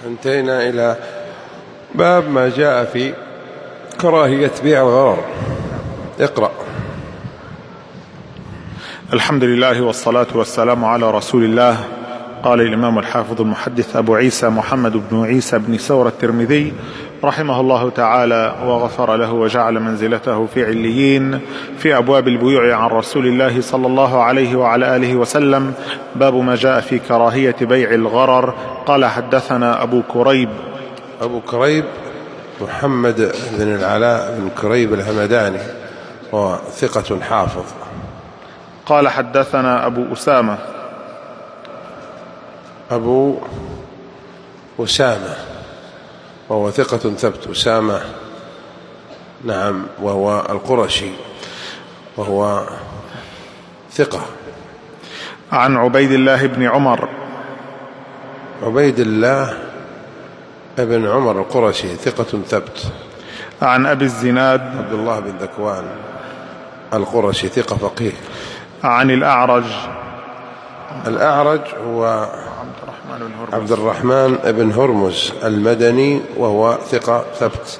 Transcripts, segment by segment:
انتهينا إلى باب ما جاء في كراهية بيع الغرر. اقرأ. الحمد لله والصلاة والسلام على رسول الله. قال الإمام الحافظ المحدث أبو عيسى محمد بن عيسى بن ثور الترمذي رحمه الله تعالى وغفر له وجعل منزلته في عليين، في أبواب البيوع عن رسول الله صلى الله عليه وعلى آله وسلم. باب ما جاء في كراهية بيع الغرر. قال حدثنا أبو كريب محمد بن العلاء بن كريب الهمداني وثقة حافظ. قال حدثنا أبو أسامة وهو ثقة ثبت. أسامة نعم، وهو القرشي وهو ثقة. عن عبيد الله بن عمر. عبيد الله بن عمر القرشي ثقة ثبت. عن أبي الزناد عبد الله بن ذكوان القرشي ثقة فقيه. عن الأعرج هو عبد الرحمن بن هرمز المدني وهو ثقة ثبت.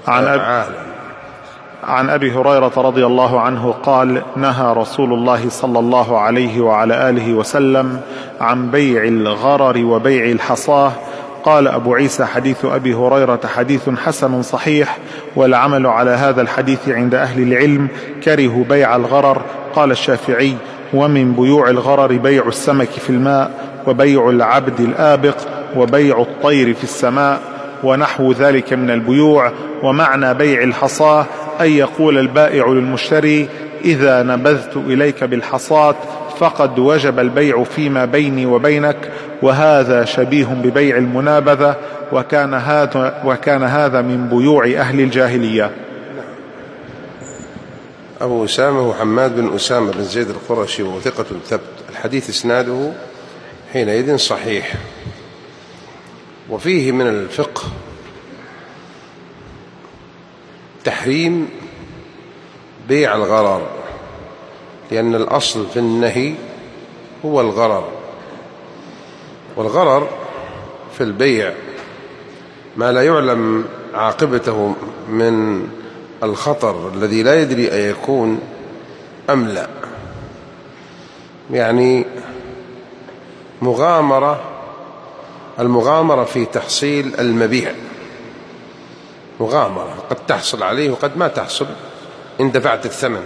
عن أبي هريرة رضي الله عنه قال: نهى رسول الله صلى الله عليه وعلى آله وسلم عن بيع الغرر وبيع الحصاه. قال أبو عيسى: حديث أبي هريرة حديث حسن صحيح، والعمل على هذا الحديث عند أهل العلم. كرهوا بيع الغرر. قال الشافعي: ومن بيوع الغرر بيع السمك في الماء، وبيع العبد الآبق، وبيع الطير في السماء، ونحو ذلك من البيوع. ومعنى بيع الحصاة أن يقول البائع للمشتري: إذا نبذت إليك بالحصاة فقد وجب البيع فيما بيني وبينك. وهذا شبيه ببيع المنابذة، وكان هذا من بيوع أهل الجاهلية. أبو أسامة هو حماد بن أسامة بن زيد القرشي وثقة ثبت. الحديث إسناده حينئذ صحيح. وفيه من الفقه تحريم بيع الغرر، لأن الأصل في النهي هو الغرر. والغرر في البيع ما لا يعلم عاقبته من الخطر الذي لا يدري أيكون أم لا. يعني المغامرة في تحصيل المبيع مغامرة، قد تحصل عليه وقد ما تحصل إن دفعت الثمن.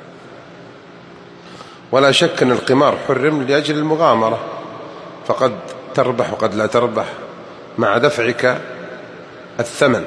ولا شك أن القمار حرم لأجل المغامرة، فقد تربح وقد لا تربح مع دفعك الثمن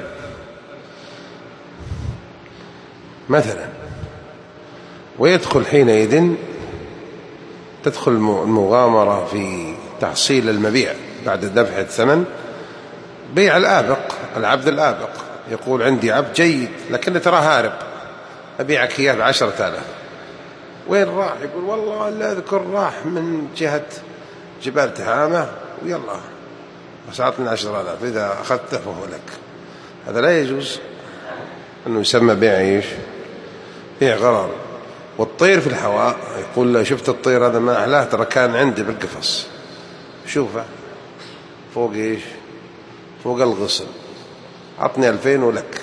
مثلا. ويدخل حينئذ تدخل المغامرة في تحصيل المبيع بعد دفع الثمن. بيع العبد الآبق، يقول عندي عبد جيد لكن ترى هارب، أبيعك إياه ب10,000. وين راح؟ يقول والله لا أذكر، راح من جهة جبال تهامة ويلا بس أعطني 10,000 إذا أخذته فهو لك. هذا لا يجوز أنه يسمى بيع إيش؟ بيع غرر. والطير في الهواء، يقول له شفت الطير هذا ما أحلاه، ترى كان عندي بالقفص، شوفه فوق إيش؟ فوق الغصن، عطني 2000 ولك،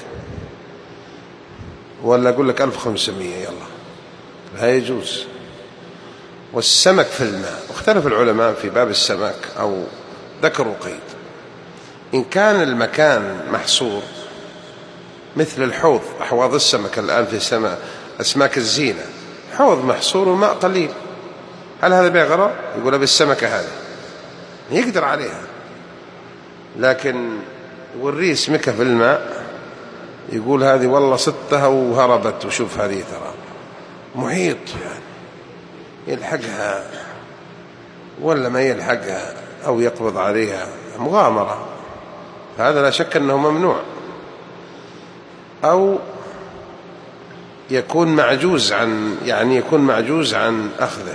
ولا أقول لك 1500 يلا. لا يجوز. والسمك في الماء، واختلف العلماء في باب السمك أو ذكروا قيد. إن كان المكان محصور مثل الحوض، أحواض السمك الآن في السماء أسماك الزينة، حوض محصور وماء قليل، هل هذا بيع غرر؟ يقول بالسمكة هذه يقدر عليها. لكن يوريه سمكة في الماء، يقول هذه والله صدتها وهربت، وشوف هذه ترى محيط، يعني يلحقها ولا ما يلحقها أو يقبض عليها، مغامرة. هذا لا شك أنه ممنوع. أو يكون معجوز عن أخذه.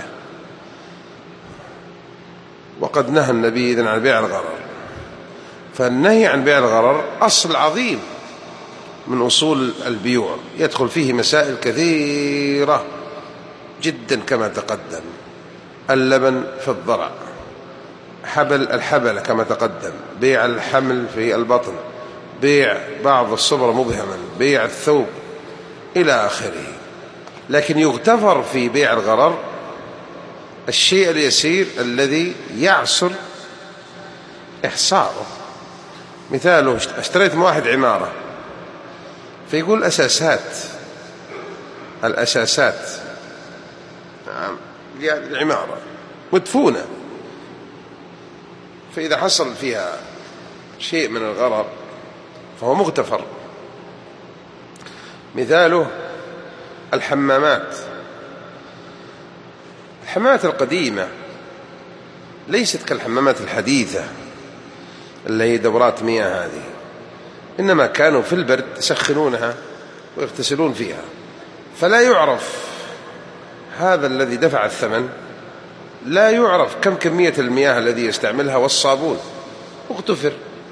وقد نهى النبي إذن عن بيع الغرر. فالنهي عن بيع الغرر أصل عظيم من أصول البيوع، يدخل فيه مسائل كثيرة جدا كما تقدم. اللبن في الضرع، الحبل كما تقدم، بيع الحمل في البطن، بيع بعض الصبر مبهما، بيع الثوب إلى آخره. لكن يغتفر في بيع الغرر الشيء اليسير الذي يعسر إحصاؤه. مثاله اشتريت من واحد عمارة فيقول الأساسات العمارة مدفونة، فإذا حصل فيها شيء من الغرر فهو مغتفر. مثاله الحمامات القديمة ليست كالحمامات الحديثة اللي هي دورات مياه هذه، إنما كانوا في البرد يسخنونها ويغتسلون فيها، فلا يعرف هذا الذي دفع الثمن، لا يعرف كم كمية المياه الذي يستعملها والصابون، اغتفر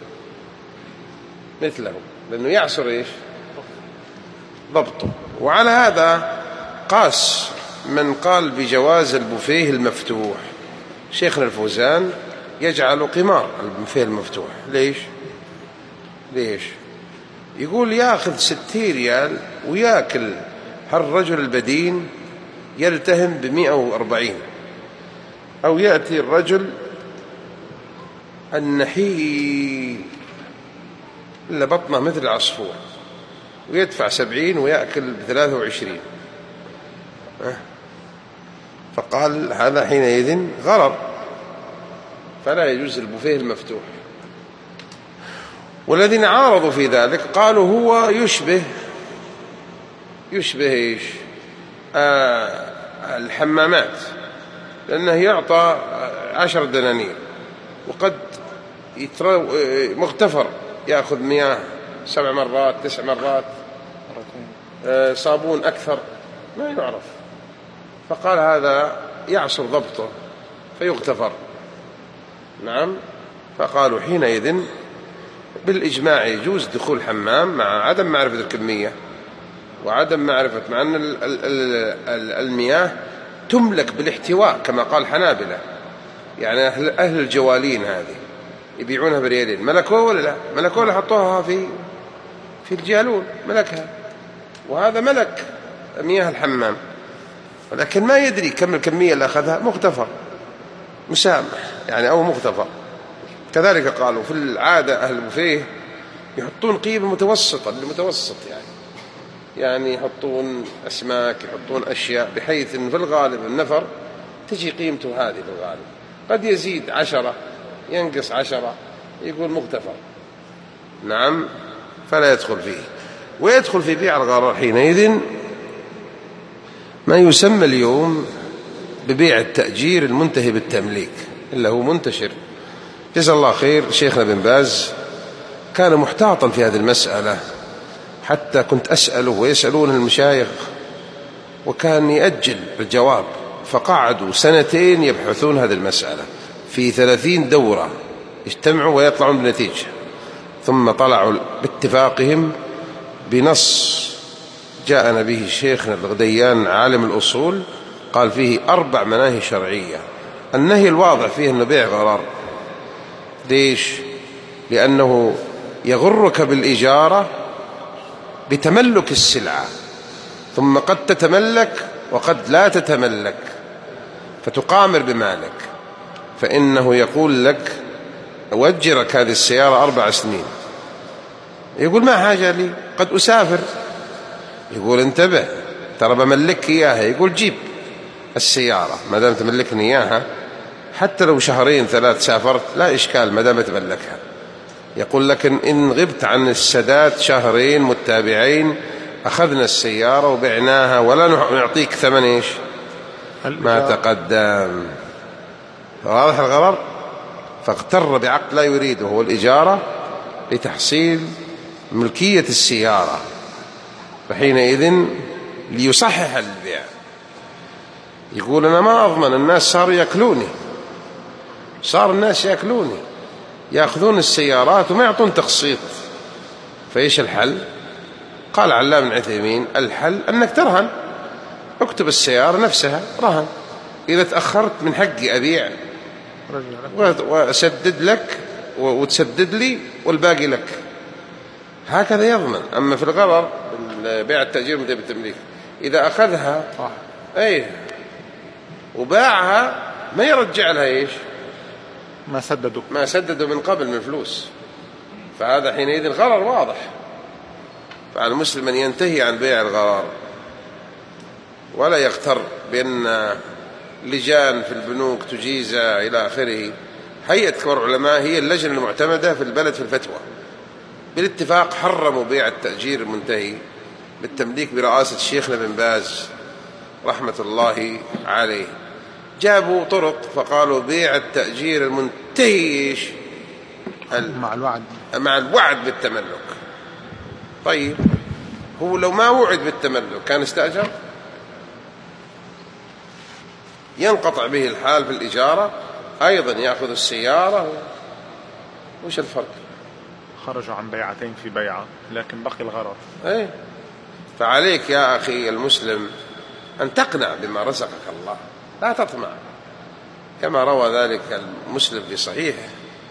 مثله، لأنه يعسر ضبطه. وعلى هذا قاس من قال بجواز البوفيه المفتوح. شيخنا الفوزان يجعل قمار البوفيه المفتوح. ليش؟ يقول ياخذ 60 ريال وياكل هالرجل البدين يلتهم ب140، أو يأتي الرجل النحيل إلا بطنه مثل العصفور ويدفع 70 ويأكل ب23. فقال هذا حينئذ غرر، فلا يجوز البوفيه المفتوح. والذين عارضوا في ذلك قالوا هو يشبه الحمامات، لأنه يعطى 10 دنانير وقد مغتفر، يأخذ مياه 7 مرات 9 مرات، صابون أكثر، ما يعرف. فقال هذا يعسر ضبطه فيغتفر. نعم. فقالوا حينئذ بالإجماع يجوز دخول حمام مع عدم معرفة الكمية وعدم معرفة، مع أن المياه تملك بالاحتواء كما قال حنابلة، يعني أهل الجوالين هذه يبيعونها بريالين، ملكوها ولا لا؟ ملكوها، حطوها في الجالون، ملكها، وهذا ملك مياه الحمام، ولكن ما يدري كم الكمية اللي أخذها، مغتفر مسامح يعني أو مغتفر. كذلك قالوا في العادة أهل البوفيه يحطون قيمة متوسطة للمتوسط، يعني يحطون أسماك، يحطون أشياء، بحيث أن في الغالب النفر تجي قيمته هذه في الغالب، قد يزيد 10 ينقص 10، يقول مغتفر. نعم. فلا يدخل فيه. ويدخل في بيع الغرر حينئذ ما يسمى اليوم ببيع التأجير المنتهي بالتمليك، إلا هو منتشر. جزا الله خير شيخنا بن باز كان محتاطا في هذه المسألة، حتى كنت أسأله ويسألون المشايخ، وكان يأجل الجواب، فقعدوا 2 يبحثون هذه المسألة في 30 دورة، اجتمعوا ويطلعون بنتيجة، ثم طلعوا باتفاقهم بنص جاءنا به شيخنا الغديان عالم الأصول، قال فيه 4 مناهي شرعية. النهي الواضح فيه أنه بيع غرر. ليش؟ لأنه يغرك بالإجارة بتملك السلعة، ثم قد تتملك وقد لا تتملك، فتقامر بمالك، فإنه يقول لك أوجرك هذه السيارة 4 سنين، يقول ما حاجة لي، قد أسافر، يقول انتبه ترى بملك إياها، يقول جيب السيارة ما دام تملكني إياها، حتى لو 2 3 سافرت لا إشكال ما دام تملكها. يقول لك إن غبت عن السداد 2 متابعين أخذنا السيارة وبعناها ولا نعطيك ثمن ما تقدم. واضح الغرر؟ فاغتر بعقد لا يريده، هو الإجارة لتحصيل ملكية السيارة، فحينئذ ليصحح البيع يقول أنا ما أضمن، الناس صاروا يأكلوني، صار الناس يأكلوني، يأخذون السيارات وما يعطون تقسيط. فإيش الحل؟ قال علام بن عثيمين الحل أنك ترهن، اكتب السيارة نفسها رهن، إذا تأخرت من حقي أبيع وأسدد لك وتسدد لي والباقي لك، هكذا يضمن. أما في الغرر بيع التأجير مدة بالتمليك إذا أخذها وباعها ما يرجع لها إيش؟ ما سددوا من قبل من فلوس، فهذا حينئذ الغرر واضح. فعلى المسلم أن ينتهي عن بيع الغرار ولا يغتر بأن لجان في البنوك تجيزة إلى آخره. هيئة كبار العلماء هي اللجنة المعتمدة في البلد في الفتوى، بالاتفاق حرموا بيع التأجير المنتهي بالتمليك برئاسة شيخنا بن باز رحمة الله عليه. جابوا طرق فقالوا بيع التأجير المنتهي مع الوعد بالتملك. طيب هو لو ما وعد بالتملك كان استأجر؟ ينقطع به الحال في الإجارة، أيضا يأخذ السيارة، وش الفرق؟ خرجوا عن بيعتين في بيعة لكن بقي الغرر. فعليك يا أخي المسلم أن تقنع بما رزقك الله، لا تطمع، كما روى ذلك المسلم في صحيحه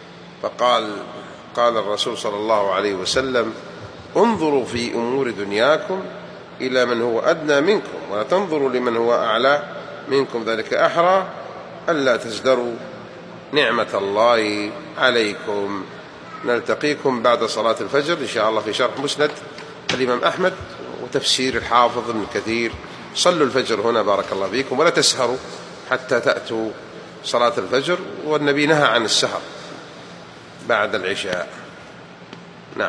قال الرسول صلى الله عليه وسلم: انظروا في أمور دنياكم إلى من هو أدنى منكم ولا تنظروا لمن هو أعلى منكم، ذلك أحرى ألا تزدروا نعمة الله عليكم. نلتقيكم بعد صلاة الفجر إن شاء الله في شرح مسند الإمام أحمد وتفسير الحافظ ابن كثير. صلوا الفجر هنا بارك الله فيكم، ولا تسهروا حتى تأتوا صلاة الفجر، والنبي نهى عن السهر بعد العشاء.